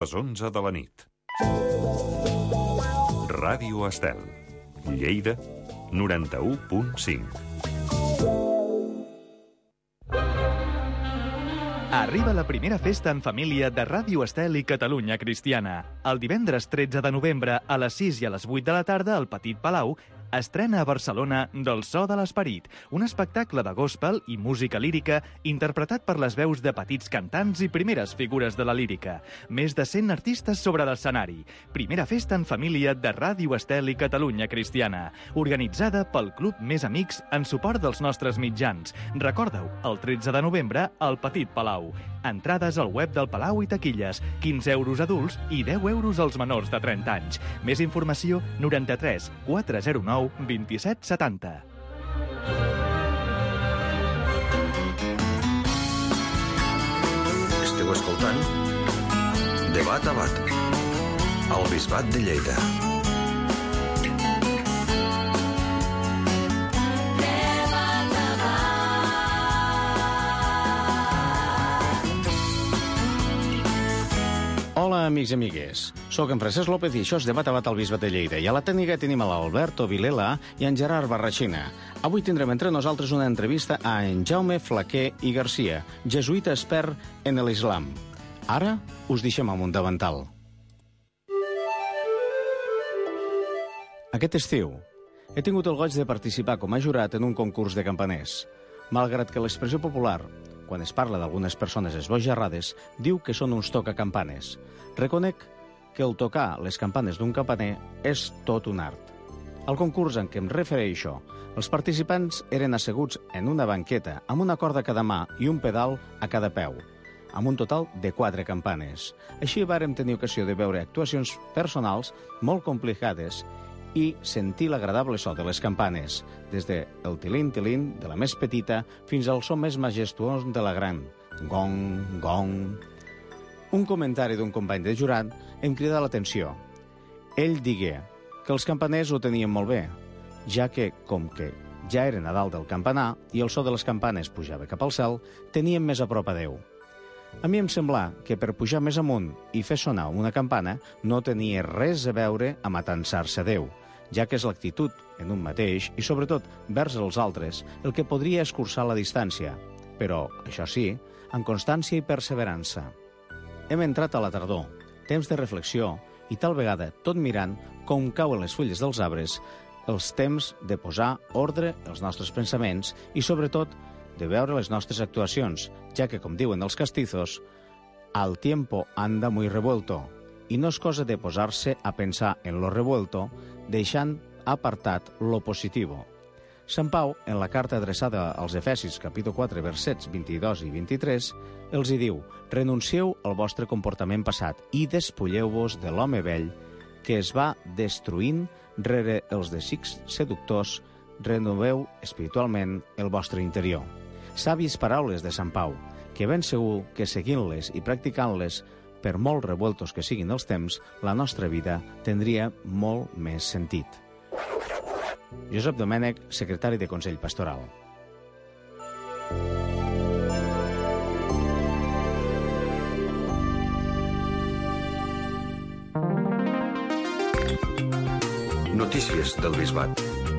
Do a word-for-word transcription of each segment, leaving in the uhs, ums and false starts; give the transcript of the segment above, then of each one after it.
Les onze de la nit. Ràdio Estel, Lleida, noranta-u punt cinc. Arriba la primera festa en família de Ràdio Estel i Catalunya Cristiana. El divendres tretze de novembre, a les sis i a les vuit de la tarda, al Petit Palau, estrena a Barcelona Del so de l'esperit, un espectacle de gospel i música lírica interpretat per les veus de petits cantants i primeres figures de la lírica. Més de cent artistes sobre l'escenari. Primera festa en família de Ràdio Estel i Catalunya Cristiana, organitzada pel Club Més Amics en suport dels nostres mitjans. Recorda-ho, el tretze de novembre al Petit Palau. Entrades al web del Palau i taquilles, quinze euros adults i deu euros als menors de trenta anys. Més informació, noranta-tres quatre zero nou vint-i-set setanta. Esteu escoltant Debat a Bat, al Bisbat de Lleida. Hola, amics i amigues. Soc en Francesc López i això és Debat a Bat al Bisbat de Lleida. I a la tècnica tenim a l'Alberto Vilela i en Gerard Barrachina. Avui tindrem entre nosaltres una entrevista a en Jaume Flaquer i Garcia, jesuïta expert en l'islam. Ara us deixem amb un davantal. Aquest estiu he tingut el goig de participar com a jurat en un concurs de campaners. Malgrat que l'expressió popular, quan es parla d'algunes persones esbojarrades, diu que són uns tocacampanes. Reconec que el tocar les campanes d'un campaner és tot un art. Al concurs en què em refereixo, els participants eren asseguts en una banqueta amb una corda a cada mà i un pedal a cada peu, amb un total de quatre campanes. Així vàrem tenir ocasió de veure actuacions personals molt complicades i sentir l'agradable so de les campanes, des del tilín-tilín de la més petita fins al so més majestuós de la gran. Gong, gong. Un comentari d'un company de jurat em crida l'atenció. Ell digué que els campaners ho tenien molt bé, ja que, com que ja era Nadal del campanar i el so de les campanes pujava cap al cel, tenien més a prop a Déu. A mi em sembla que per pujar més amunt i fer sonar una campana no tenia res a veure amb atansar-se a Déu, ja que és l'actitud en un mateix i, sobretot, vers els altres, el que podria escurçar la distància, però, això sí, amb constància i perseverança. Hem entrat a la tardor, temps de reflexió, i tal vegada, tot mirant com cauen les fulles dels arbres, els temps de posar ordre als nostres pensaments i, sobretot, de veure les nostres actuacions, ja que, com diuen els castizos, al tiempo anda muy revuelto, i no és cosa de posar-se a pensar en lo revuelto, deixant apartat lo positivo. Sant Pau, en la carta adreçada als Efesis, capítol quatre, versets vint-i-dos i vint-i-tres, els hi diu: renuncieu al vostre comportament passat i despulleu-vos de l'home vell que es va destruint rere els desigs seductors, renoveu espiritualment el vostre interior. Sàvies paraules de Sant Pau, que ben segur que seguint-les i practicant-les, per molt revueltos que siguin els temps, la nostra vida tindria molt més sentit. Josep Domènech, secretari de Consell Pastoral. Notícies del Bisbat.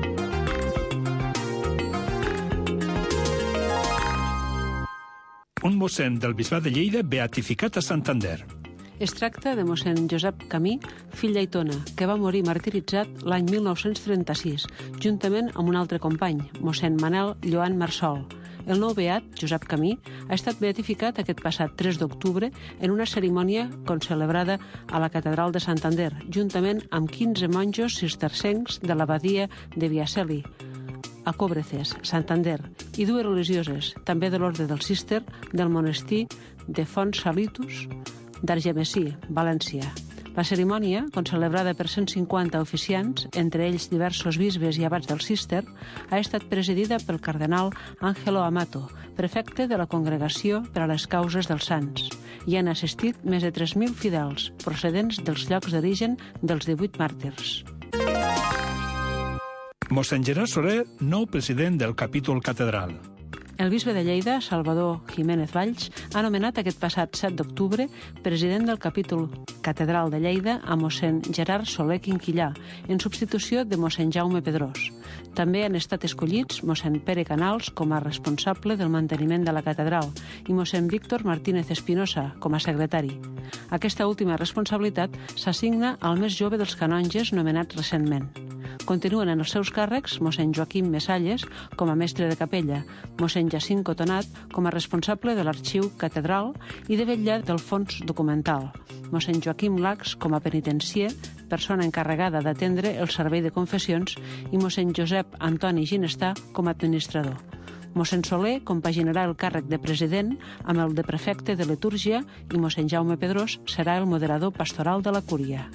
Un mossèn del Bisbat de Lleida beatificat a Santander. Es tracta de mossèn Josep Camí, fill d'Aitona, que va morir martiritzat l'any mil nou-cents trenta-sis, juntament amb un altre company, mossèn Manel Lloan Marsol. El nou beat, Josep Camí, ha estat beatificat aquest passat tres d'octubre en una cerimònia concelebrada a la Catedral de Santander, juntament amb quinze monjos cistercencs de l'abadia de Viaceli, a Cobreces, Santander, i dues religioses, també de l'ordre del Cister, del monestir de Font Salitus, d'Argemesí, València. La cerimònia, concelebrada per cent cinquanta oficiants, entre ells diversos bisbes i abats del Cister, ha estat presidida pel cardenal Ángelo Amato, prefecte de la Congregació per a les Causes dels Sants. Hi han assistit més de tres mil fidels, procedents dels llocs d'origen dels divuit màrtirs. Mossèn Gerard Soler, nou president del capítol catedral. El bisbe de Lleida, Salvador Jiménez Valls, ha nomenat aquest passat set d'octubre president del capítol catedral de Lleida a mossèn Gerard Soler Quinquillà, en substitució de mossèn Jaume Pedrós. També han estat escollits mossèn Pere Canals com a responsable del manteniment de la catedral i mossèn Víctor Martínez Espinosa com a secretari. Aquesta última responsabilitat s'assigna al més jove dels canonges nomenats recentment. Continuen en els seus càrrecs mossèn Joaquim Mesalles com a mestre de capella, mossèn Jacint Cotonat com a responsable de l'arxiu catedral i de vetllar del fons documental, mossèn Joaquim Lax com a penitencier, persona encarregada d'atendre el servei de confessions, i mossèn Josep Antoni Ginestà com a administrador. Mossèn Soler compaginarà el càrrec de president amb el de prefecte de litúrgia i mossèn Jaume Pedrós serà el moderador pastoral de la cúria.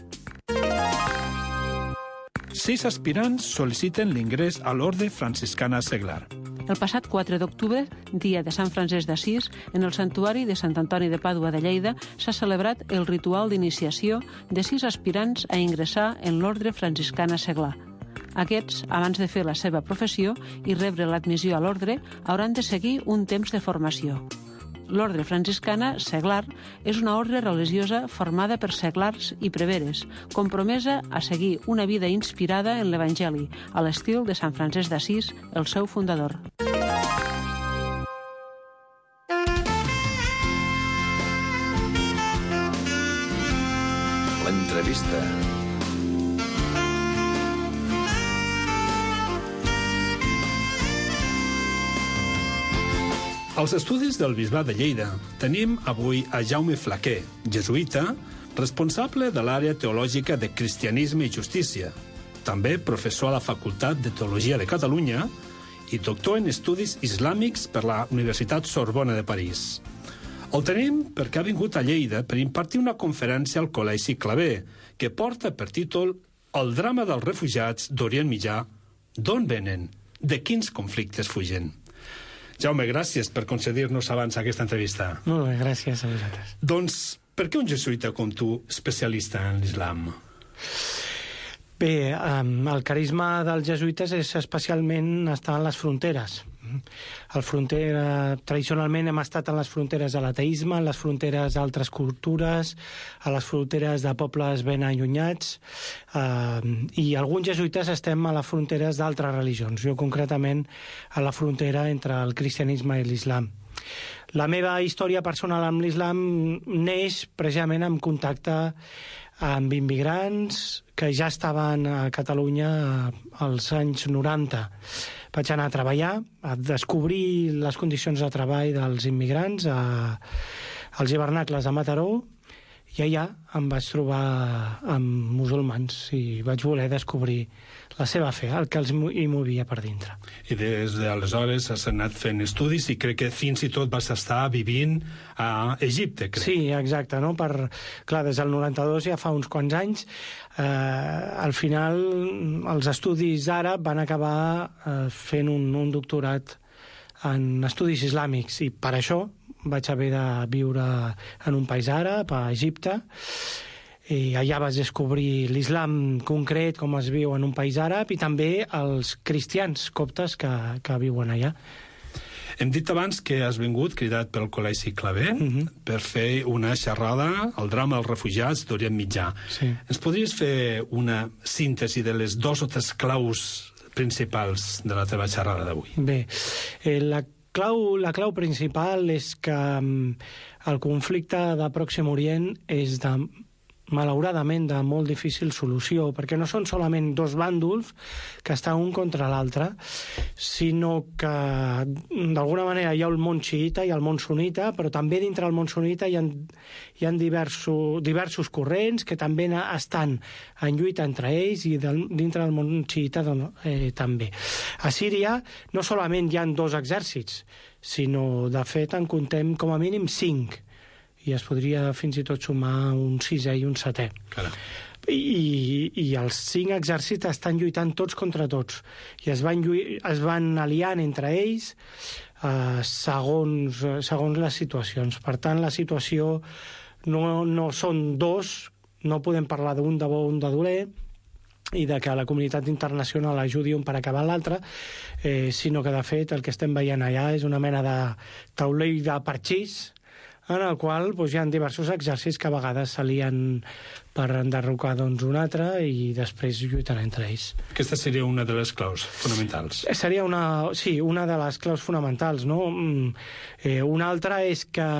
Sis aspirants sol·liciten l'ingrés a l'Orde Franciscana Seglar. El passat quatre d'octubre, dia de Sant Francesc d'Assís, en el santuari de Sant Antoni de Pàdua de Lleida s'ha celebrat el ritual d'iniciació de sis aspirants a ingressar en l'Orde Franciscana Seglar. Aquests, abans de fer la seva professió i rebre l'admissió a l'ordre, hauran de seguir un temps de formació. L'Ordre Franciscana Seglar és una ordre religiosa formada per seglars i preveres, compromesa a seguir una vida inspirada en l'Evangeli, a l'estil de Sant Francesc d'Assís, el seu fundador. L'entrevista. Als estudis del Bisbat de Lleida tenim avui a Jaume Flaquer, jesuïta, responsable de l'àrea teològica de Cristianisme i Justícia, també professor a la Facultat de Teologia de Catalunya i doctor en Estudis Islàmics per la Universitat Sorbona de París. El tenim perquè ha vingut a Lleida per impartir una conferència al Col·legi Claver, que porta per títol El drama dels refugiats d'Orient Mitjà, d'on venen, de quins conflictes fugen. Jaume, gràcies per concedir-nos abans aquesta entrevista. Molt bé, gràcies a vosaltres. Doncs, per què un jesuïta com tu, especialista en l'islam? Bé, el carisma dels jesuïtes és especialment estar en les fronteres. El frontera, tradicionalment hem estat en les fronteres de l'ateisme, en les fronteres d'altres cultures, a les fronteres de pobles ben allunyats, eh, i alguns jesuïtes estem a les fronteres d'altres religions, jo concretament a la frontera entre el cristianisme i l'islam. La meva història personal amb l'islam neix precisament en contacte amb immigrants que ja estaven a Catalunya als anys noranta. Vaig anar a treballar, a descobrir les condicions de treball dels immigrants a, als hivernacles de Mataró, i allà em vaig trobar amb musulmans i vaig voler descobrir la seva fe, el que els hi movia per dintre. I des d'aleshores has anat fent estudis i crec que fins i tot vas estar vivint a Egipte, crec. Sí, exacte, no? Per, clar, des del noranta-dos, ja fa uns quants anys, eh, al final els estudis àrab van acabar eh, fent un, un doctorat en estudis islàmics, i per això vaig haver de viure en un país àrab, a Egipte, i allà vaig descobrir l'islam concret, com es viu en un país àrab, i també els cristians coptes que, que viuen allà. Hem dit abans que has vingut cridat pel Col·legi Claver uh-huh. per fer una xerrada al drama dels refugiats d'Orient Mitjà. Sí. Ens podries fer una síntesi de les dos o tres claus principals de la teva xerrada d'avui? Bé, eh, la clau, la clau principal és que um, el conflicte de Pròxim Orient és de, malauradament, de molt difícil solució, perquè no són solament dos bàndols que estan un contra l'altre, sinó que d'alguna manera hi ha el món xiïta i el món sunita, però també dintre del món sunita hi ha, hi ha diversos, diversos corrents que també estan en lluita entre ells, i del, dintre del món xiïta doncs, eh, també. A Síria no solament hi ha dos exèrcits, sinó, de fet, en comptem com a mínim cinc, i es podria fins i tot sumar un sisè i un setè. Caram. I, i els cinc exèrcits estan lluitant tots contra tots, i es van, lluir, es van aliant entre ells eh, segons, segons les situacions. Per tant, la situació no, no són dos, no podem parlar d'un de bo o un de dolent, i de que la comunitat internacional ajudi un per acabar l'altre, eh, sinó que, de fet, el que estem veient allà és una mena de taulell de parxís en el qual doncs, hi ha diversos exèrcits que a vegades s'alien per enderrocar doncs, un altre i després lluitar entre ells. Aquesta seria una de les claus fonamentals. Seria una, sí, una de les claus fonamentals, no? Eh, una altra és que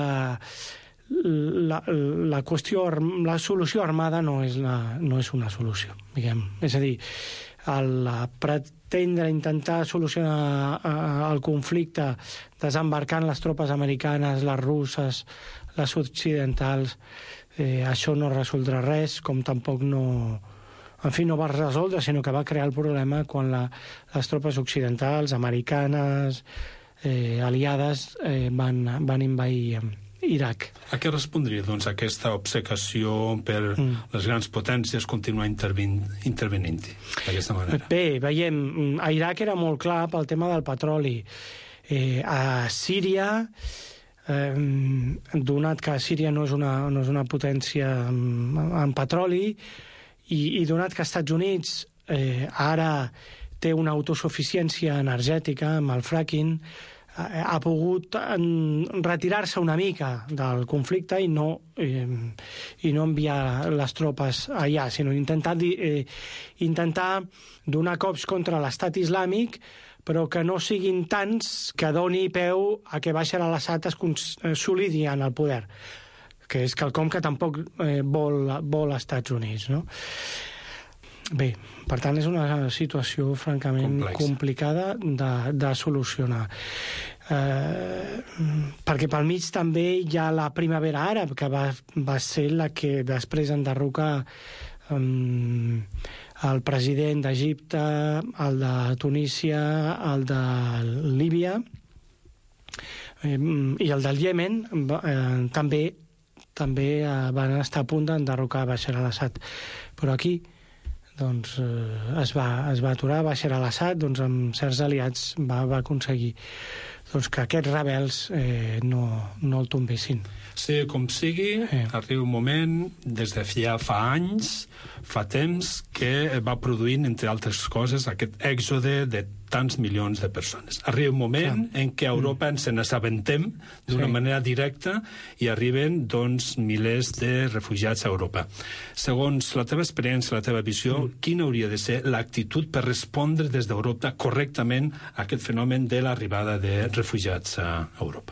La, la qüestió, la solució armada no és, la, no és una solució, diguem. És a dir, el pretendre intentar solucionar el conflicte desembarcant les tropes americanes, les russes, les occidentals, eh, això no resoldrà res, com tampoc no... En fi, no va resoldre, sinó que va crear el problema quan la, les tropes occidentals, americanes, eh, aliades, eh, van, van envair Iraq. A què respondria, doncs, aquesta obcecació per mm. les grans potències continuar interven intervenint d'aquesta manera? Bé, veiem, a Iraq era molt clar pel tema del petroli. Eh, a Síria, eh, donat que Síria no és una, no és una potència en, en petroli, i, i donat que als Estats Units eh, ara té una autosuficiència energètica amb el fracking, ha pogut retirar-se una mica del conflicte i no, eh, i no enviar les tropes allà, sinó intentar, eh, intentar donar cops contra l'estat islàmic, però que no siguin tants que doni peu a que Bashar al-Assad es consolidi en el poder, que és quelcom que tampoc eh, vol, vol als Estats Units, no? Bé, per tant, és una situació francament complexa, complicada de, de solucionar. Eh, perquè pel mig també hi ha la primavera àrab, que va, va ser la que després enderrocar um, el president d'Egipte, el de Tunísia, el de Líbia eh, i el del Iemen, eh, també, també eh, van estar a punt d'enderrocar Bashar al-Assad. Però aquí doncs, eh, es, va, es va aturar. Bashar al-Assad, doncs, amb certs aliats, va, va aconseguir doncs, que aquests rebels eh, no, no el tombessin. Sí, com sigui, eh. arriba un moment, des de ja fa anys, fa temps, que va produint, entre altres coses, aquest èxode de tants milions de persones. Arriba un moment Clar. en què a Europa ens se n'assabentem d'una sí. manera directa i arriben, doncs, milers de refugiats a Europa. Segons la teva experiència, la teva visió, mm. quina hauria de ser l'actitud per respondre des d'Europa correctament a aquest fenomen de l'arribada de refugiats a Europa?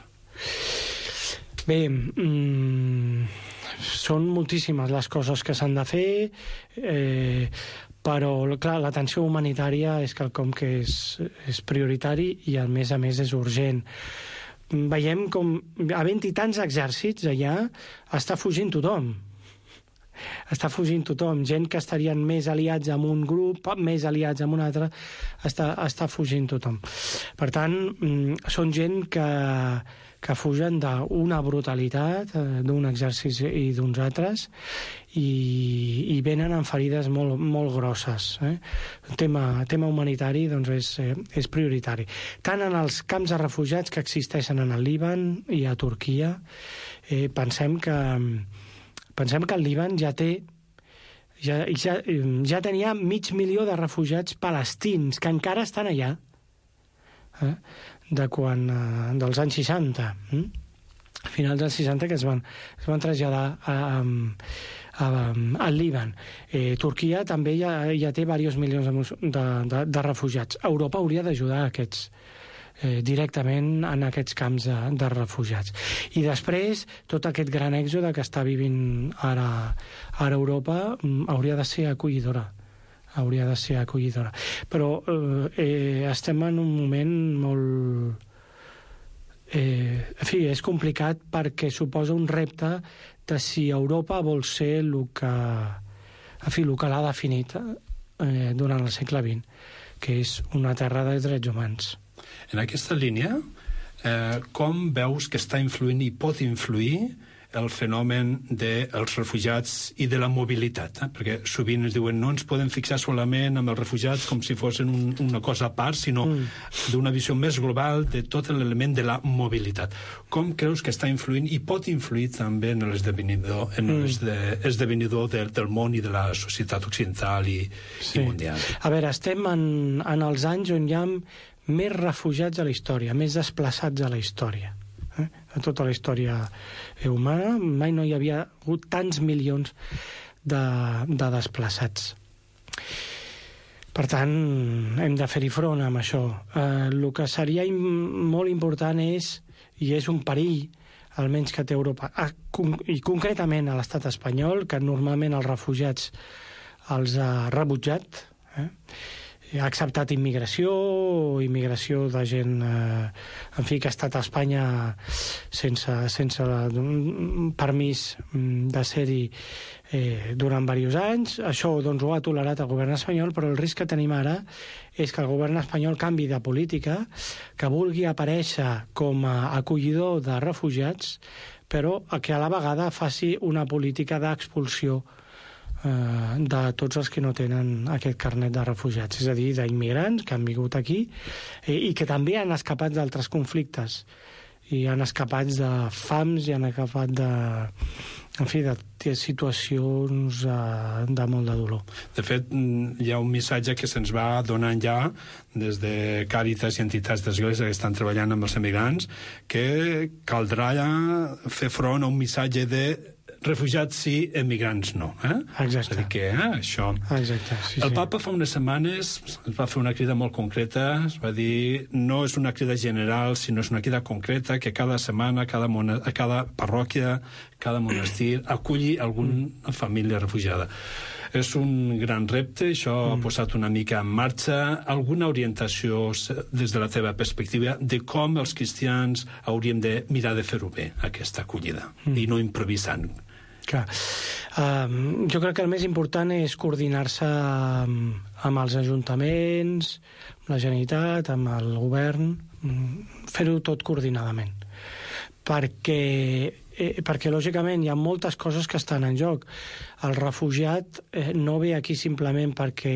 Bé, mmm, són moltíssimes les coses que s'han de fer, eh, però, clar, l'atenció humanitària és quelcom que és, és prioritari i, a més a més, és urgent. Veiem com, havent-hi tants exèrcits allà, està fugint tothom. Està fugint tothom. Gent que estarien més aliats amb un grup, més aliats amb un altre, està, està fugint tothom. Per tant, són gent que, que fugen d'una brutalitat, d'un exèrcit i d'uns altres, i, i venen amb ferides molt, molt grosses. Eh? El tema, tema humanitari doncs, és, és prioritari. Tant en els camps de refugiats que existeixen en el Líban i a Turquia, eh, pensem que Pensem que el Líban ja té ja, ja, ja tenia mig milió de refugiats palestins que encara estan allà, eh? de quan, eh, dels anys seixanta, eh? a finals dels seixanta, que es van, es van traslladar a, a, a, al Líban. Eh, Turquia també ja, ja té diversos milions de, de, de refugiats. Europa hauria d'ajudar aquests Eh, directament en aquests camps de, de refugiats. I després, tot aquest gran èxode que està vivint ara, ara Europa mm, hauria de ser acollidora. Hauria de ser acollidora. Però eh, eh, estem en un moment molt... Eh, en fi, és complicat perquè suposa un repte de si Europa vol ser el que, en fi, el que l'ha definit eh, durant el segle vint, que és una terra de drets humans. En aquesta línia, eh, com veus que està influint i pot influir el fenomen dels refugiats i de la mobilitat, eh? Perquè sovint ens diuen no ens podem fixar solament amb els refugiats com si fossin un, una cosa a part, sinó mm. d'una visió més global de tot l'element de la mobilitat. Com creus que està influint i pot influir també en l'esdevenidor en mm. l'esdevenidor de, del món i de la societat occidental i, sí. i mundial? A veure, estem en, en els anys on hi ha més refugiats a la història, més desplaçats a la història. Eh? A tota la història humana mai no hi havia hagut tants milions de, de desplaçats. Per tant, hem de fer-hi front amb això. Eh, el que seria im molt important és, i és un perill, almenys que té Europa, a, i concretament a l'estat espanyol, que normalment els refugiats els ha rebutjat, eh? ha acceptat immigració, immigració de gent, eh, en fi, que ha estat a Espanya sense, sense un permís de ser-hi eh, durant diversos anys. Això doncs, ho ha tolerat el govern espanyol, però el risc que tenim ara és que el govern espanyol canvi de política, que vulgui aparèixer com a acollidor de refugiats, però que a la vegada faci una política d'expulsió de tots els que no tenen aquest carnet de refugiats, és a dir, d'immigrants que han vingut aquí i que també han escapat d'altres conflictes i han escapat de fams i han escapat de, en fi, de situacions de molt de dolor. De fet, hi ha un missatge que se'ns va donant ja des de Càritas i entitats d'església que estan treballant amb els emigrants, que caldrà fer front a un missatge de refugiats sí, emigrants no. Eh? Exacte. És a dir que eh, això... Exacte, sí, el sí. papa fa unes setmanes es va fer una crida molt concreta, es va dir no és una crida general, sinó és una crida concreta que cada setmana, cada, mona, cada parròquia, cada monestir aculli alguna família refugiada. És un gran repte, això mm. ha posat una mica en marxa. Alguna orientació des de la teva perspectiva de com els cristians hauríem de mirar de fer-ho bé, aquesta acollida, mm. i no improvisant? Clar. Um, jo crec que el més important és coordinar-se amb, amb els ajuntaments, amb la Generalitat, amb el govern, fer-ho tot coordinadament. Perquè, eh, perquè, lògicament, hi ha moltes coses que estan en joc. El refugiat eh, no ve aquí simplement perquè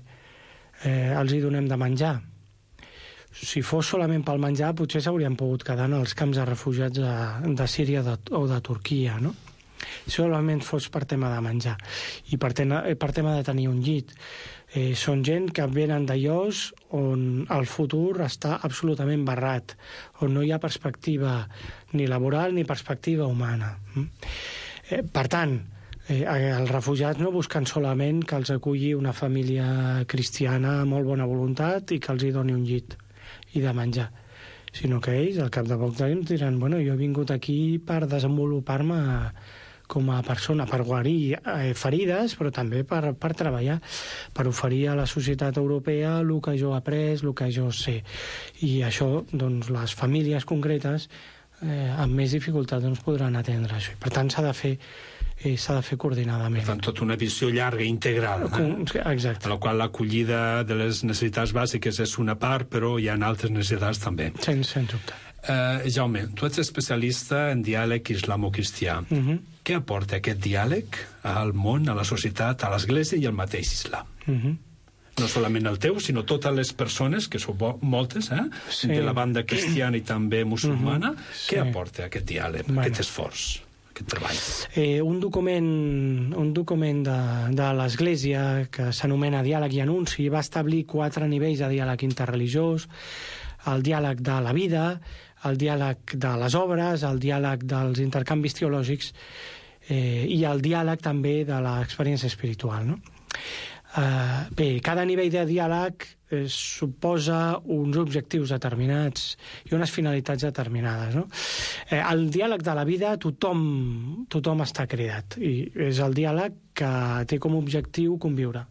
eh, els hi donem de menjar. Si fos solament pel menjar, potser s'haurien pogut quedar en els camps de refugiats de, de Síria de, o de Turquia, no? Solament fos per tema de menjar i per, tema, per tema de tenir un llit. Eh, són gent que venen de llocs on el futur està absolutament barrat, on no hi ha perspectiva ni laboral ni perspectiva humana. Eh, per tant, eh, els refugiats no busquen solament que els aculli una família cristiana amb molt bona voluntat i que els hi doni un llit i de menjar, sinó que ells al cap de poc temps diran bueno, jo he vingut aquí per desenvolupar-me com a persona, per guarir eh, ferides, però també per, per treballar, per oferir a la societat europea el que jo he après, el que jo sé. I això, doncs, les famílies concretes eh, amb més dificultat doncs, podran atendre això. Per tant, s'ha de fer eh, s'ha de fer coordinadament. Per tant, tota una visió llarga, integral. Eh? Exacte. En la qual l'acollida de les necessitats bàsiques és una part, però hi ha altres necessitats també. Sens, sens dubte. Uh, Jaume, tu ets especialista en diàleg islamo-cristià. Uh -huh. Què aporta aquest diàleg al món, a la societat, a l'Església i al mateix islam? Uh -huh. No solament el teu, sinó totes les persones, que són moltes, eh? Sí. De la banda cristiana i també musulmana. Uh -huh. Sí. Què aporta aquest diàleg, bueno. aquest esforç, aquest treball? Eh, un document, un document de, de l'Església que s'anomena Diàleg i Anunci va establir quatre nivells de diàleg interreligiós: el diàleg de la vida, el diàleg de les obres, el diàleg dels intercanvis teològics eh, i el diàleg també de l'experiència espiritual, no? Eh, bé, cada nivell de diàleg eh, suposa uns objectius determinats i unes finalitats determinades, no? Eh, el diàleg de la vida tothom, tothom està cridat i és el diàleg que té com a objectiu conviure.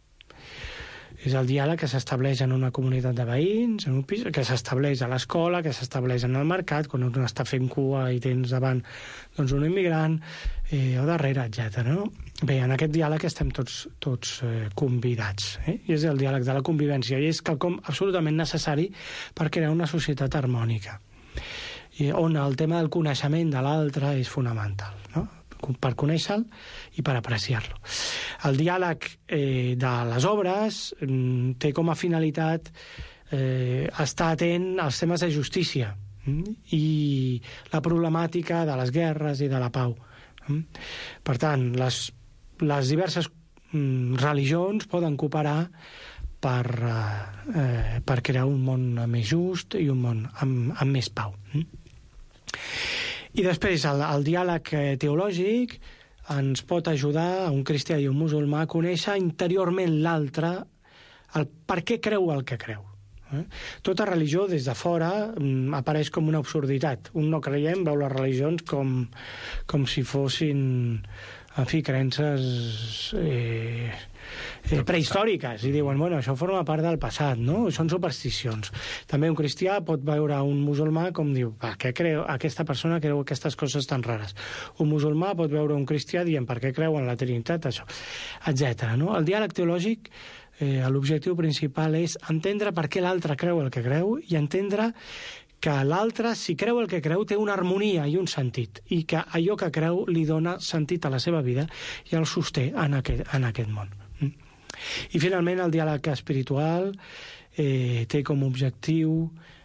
És el diàleg que s'estableix en una comunitat de veïns, en un pis, que s'estableix a l'escola, que s'estableix en el mercat, quan un està fent cua i tens davant doncs, un immigrant, eh, o darrere, etcètera. No? Bé, en aquest diàleg estem tots, tots eh, convidats. Eh? I és el diàleg de la convivència, i és quelcom absolutament necessari per crear una societat harmònica. i on el tema del coneixement de l'altre és fonamental, no? Per conèixer-lo i per apreciar-lo. El diàleg eh, de les obres mm, té com a finalitat eh, estar atent als temes de justícia mm, i la problemàtica de les guerres i de la pau. Mm. Per tant, les, les diverses mm, religions poden cooperar per, eh, per crear un món més just i un món amb, amb més pau. Mm. I després, el, el diàleg teològic ens pot ajudar a un cristià i un musulmà a conèixer interiorment l'altre, el per què creu el que creu. Eh? Tota religió, des de fora, apareix com una absurditat. Un no creient veu les religions com, com si fossin, en fi, creences eh, eh, prehistòriques, i diuen, bueno, això forma part del passat, no? Són supersticions. També un cristià pot veure un musulmà com diu, va, què creu? Aquesta persona creu aquestes coses tan rares. Un musulmà pot veure un cristià dient per què creu en la Trinitat, això, etcètera. No? El diàleg teològic, eh, l'objectiu principal és entendre per què l'altre creu el que creu i entendre que l'altre, si creu el que creu, té una harmonia i un sentit, i que allò que creu li dona sentit a la seva vida i el sosté en aquest, en aquest món. I finalment el diàleg espiritual eh, té com a objectiu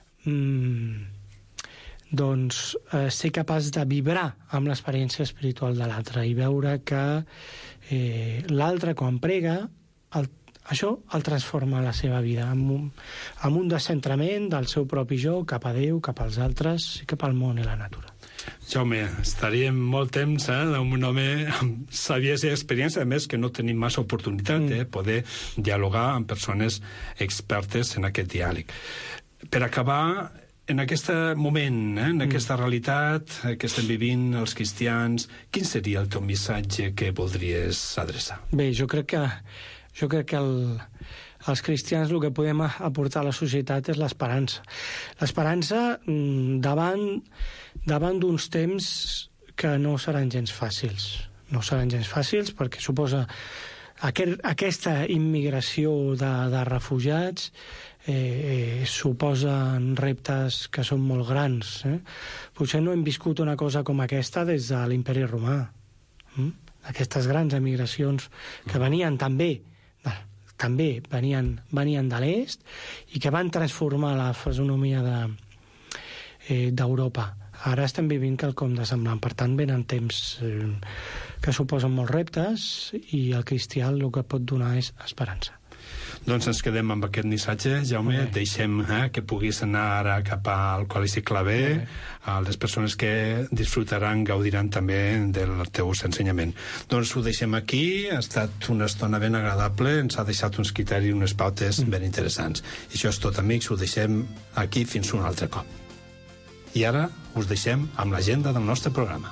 mm, doncs, eh, ser capaç de vibrar amb l'experiència espiritual de l'altre i veure que eh, l'altre, quan prega, el això el transforma la seva vida amb un, amb un descentrament del seu propi jo cap a Déu, cap als altres i cap al món i la natura. Jaume, estaríem molt temps eh, amb un home amb saviesa i experiència, a més que no tenim massa oportunitat de mm. eh, poder dialogar amb persones expertes en aquest diàleg. Per acabar, en aquest moment, eh, en aquesta mm. realitat que estem vivint els cristians, quin seria el teu missatge que voldries adreçar? Bé, jo crec que Jo crec que el, els cristians el que podem aportar a la societat és l'esperança. L'esperança davant, davant d'uns temps que no seran gens fàcils. No seran gens fàcils perquè suposa aquest, aquesta immigració de, de refugiats eh, eh, suposen reptes que són molt grans. Eh? Potser no hem viscut una cosa com aquesta des de l'Imperi Romà. Mm? Aquestes grans emigracions que venien també també venien, venien de l'est i que van transformar la fisonomia de, eh, d'Europa. Ara estem vivint quelcom de semblant. Per tant, venen temps eh, que suposen molts reptes i el cristià el que pot donar és esperança. Doncs ens quedem amb aquest missatge, Jaume. Okay. Deixem eh, que puguis anar ara cap al Col·legi Claver, okay. a les persones que disfrutaran, gaudiran també del teu ensenyament. Doncs ho deixem aquí, ha estat una estona ben agradable, ens ha deixat uns criteris, unes pautes mm. ben interessants. I això és tot, amics, ho deixem aquí fins un altre cop. I ara us deixem amb l'agenda del nostre programa.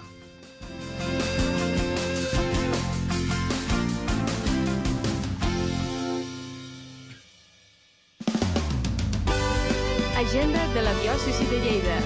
Agenda de la diòcesi de Lleida.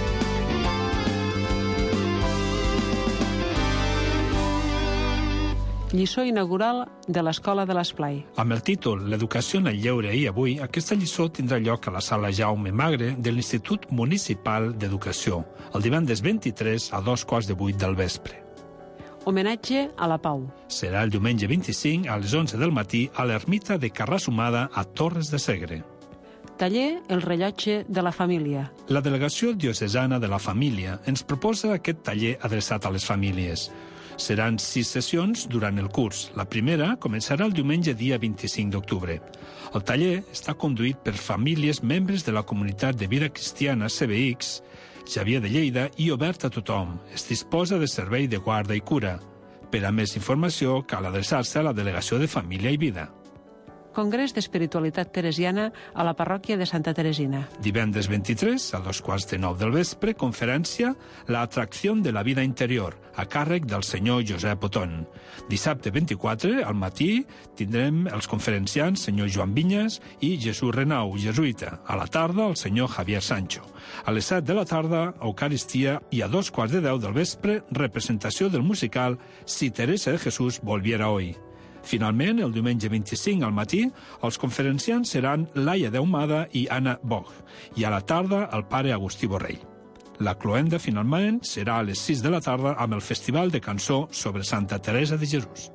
Lliçó inaugural de l'Escola de l'Esplai. Amb el títol L'educació en el lleure i avui, aquesta lliçó tindrà lloc a la sala Jaume Magre de l'Institut Municipal d'Educació, el divendres vint-i-tres a dos quarts de vuit del vespre. Homenatge a la Pau. Serà el diumenge vint-i-cinc a les onze del matí a l'ermita de Carrassumada a Torres de Segre. Taller El rellotge de la família. La Delegació Diocesana de la Família ens proposa aquest taller adreçat a les famílies. Seran sis sessions durant el curs. La primera començarà el diumenge dia vint-i-cinc d'octubre. El taller està conduït per famílies membres de la comunitat de vida cristiana C B X, Xavier de Lleida, i obert a tothom. Es disposa de servei de guarda i cura. Per a més informació, cal adreçar-se a la Delegació de Família i Vida. Congrés d'Espiritualitat Teresiana a la parròquia de Santa Teresina. Divendres vint-i-tres, a dos quarts de nou del vespre, conferència La atracció de la vida interior, a càrrec del senyor Josep Oton. Dissabte vint-i-quatre, al matí, tindrem els conferenciants senyor Joan Vinyes i Jesús Renau, jesuïta. A la tarda, el senyor Javier Sancho. A les set de la tarda, Eucaristia, i a dos quarts de deu del vespre, representació del musical Si Teresa de Jesús volviera hoy. Finalment, el diumenge vint-i-cinc al matí, els conferenciants seran Laia Deumada i Anna Boch, i a la tarda el pare Agustí Borrell. La cloenda, finalment, serà a les sis de la tarda amb el Festival de Cançó sobre Santa Teresa de Jesús.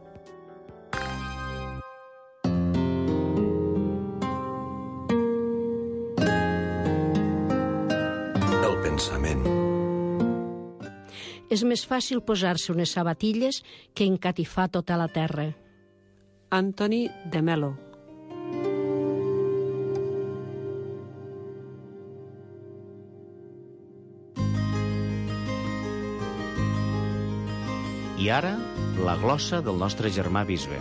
El pensament. És més fàcil posar-se unes sabatilles que encatifar tota la terra. Antoni de Melo. I ara, la glossa del nostre germà bisbe.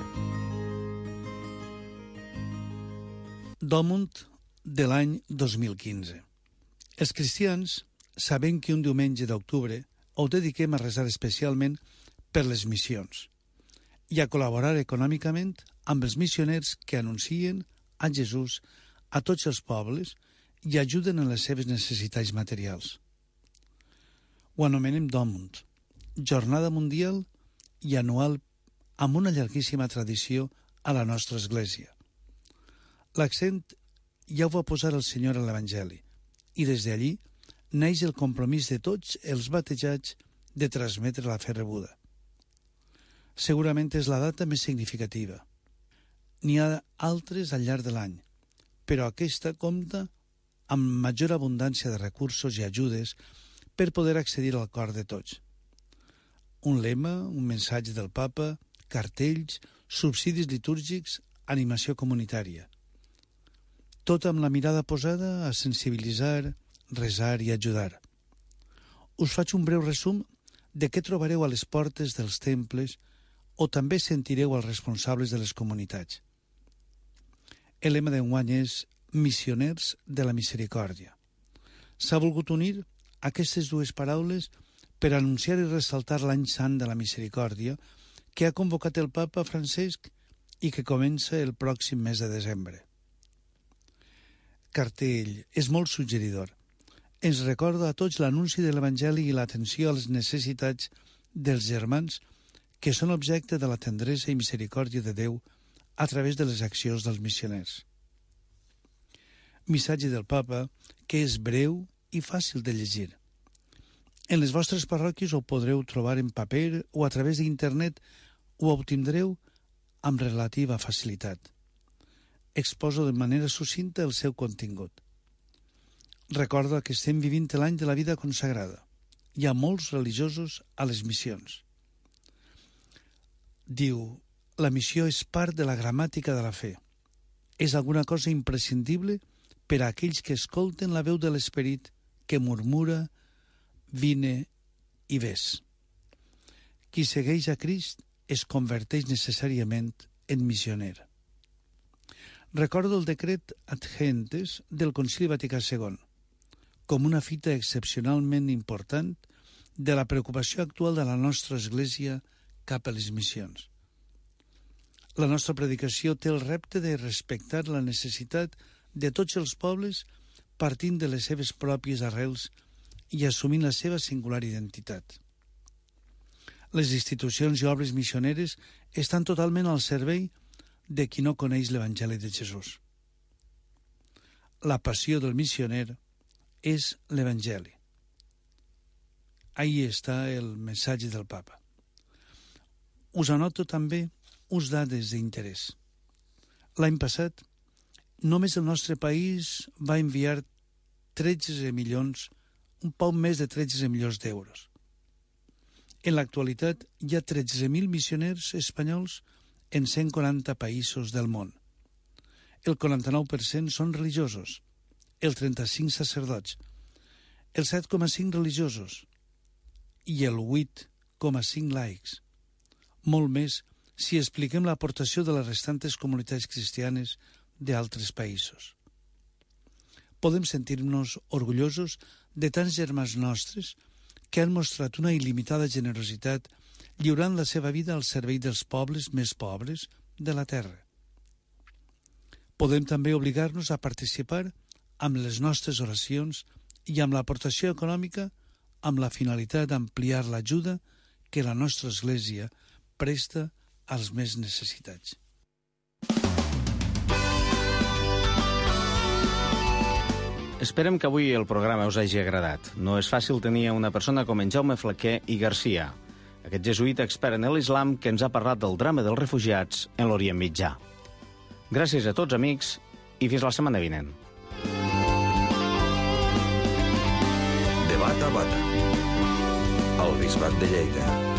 Dòmunt de l'any dos mil quinze. Els cristians, sabent que un diumenge d'octubre ho dediquem a resar especialment per les missions i a col·laborar econòmicament amb els missioners que anuncien a Jesús a tots els pobles i ajuden en les seves necessitats materials. Ho anomenem Dòmunt, jornada mundial i anual amb una llarguíssima tradició a la nostra església. L'accent ja ho va posar el Senyor a l'Evangeli i des d'allí neix el compromís de tots els batejats de transmetre la fe rebuda. Segurament és la data més significativa. N'hi ha altres al llarg de l'any, però aquesta compta amb major abundància de recursos i ajudes per poder accedir al cor de tots. Un lema, un missatge del papa, cartells, subsidis litúrgics, animació comunitària. Tot amb la mirada posada a sensibilitzar, resar i ajudar. Us faig un breu resum de què trobareu a les portes dels temples o també sentireu els responsables de les comunitats. El lema d'enguany és Missioners de la Misericòrdia. S'ha volgut unir aquestes dues paraules per anunciar i ressaltar l'any sant de la misericòrdia que ha convocat el papa Francesc i que comença el pròxim mes de desembre. Cartell és molt suggeridor. Ens recorda a tots l'anunci de l'Evangeli i l'atenció a les necessitats dels germans que són objecte de la tendresa i misericòrdia de Déu a través de les accions dels missioners. Missatge del papa que és breu i fàcil de llegir. En les vostres parròquies ho podreu trobar en paper o a través d'internet ho obtindreu amb relativa facilitat. Exposo de manera sucinta el seu contingut. Recorda que estem vivint l'any de la vida consagrada. Hi ha molts religiosos a les missions. Diu, la missió és part de la gramàtica de la fe. És alguna cosa imprescindible per a aquells que escolten la veu de l'Esperit que murmura vine i ves. Qui segueix a Crist es converteix necessàriament en missioner. Recordo el decret Ad Gentes del Concili Vaticà segon, com una fita excepcionalment important de la preocupació actual de la nostra Església cap a les missions. La nostra predicació té el repte de respectar la necessitat de tots els pobles partint de les seves pròpies arrels i assumint la seva singular identitat. Les institucions i obres missioneres estan totalment al servei de qui no coneix l'Evangeli de Jesús. La passió del missioner és l'Evangeli. Ahí està el missatge del papa. Us anoto també uns dades d'interès. L'any passat, només el nostre país va enviar tretze milions, un poc més de tretze milions d'euros. En l'actualitat hi ha tretze mil missioners espanyols en cent quaranta països del món. El quaranta-nou per cent són religiosos, el trenta-cinc sacerdots, el set coma cinc religiosos i el vuit coma cinc laics. Molt més si expliquem l'aportació de les restantes comunitats cristianes d'altres països. Podem sentir-nos orgullosos de tants germans nostres que han mostrat una il·limitada generositat lliurant la seva vida al servei dels pobles més pobres de la terra. Podem també obligar-nos a participar amb les nostres oracions i amb l'aportació econòmica amb la finalitat d'ampliar l'ajuda que la nostra Església presta als més necessitats. Esperem que avui el programa us hagi agradat. No és fàcil tenir una persona com en Jaume Flaquer i Garcia, aquest jesuïta expert en l'islam que ens ha parlat del drama dels refugiats en l'Orient Mitjà. Gràcies a tots, amics, i fins la setmana vinent. De bata a bata. El Bisbat de Lleida.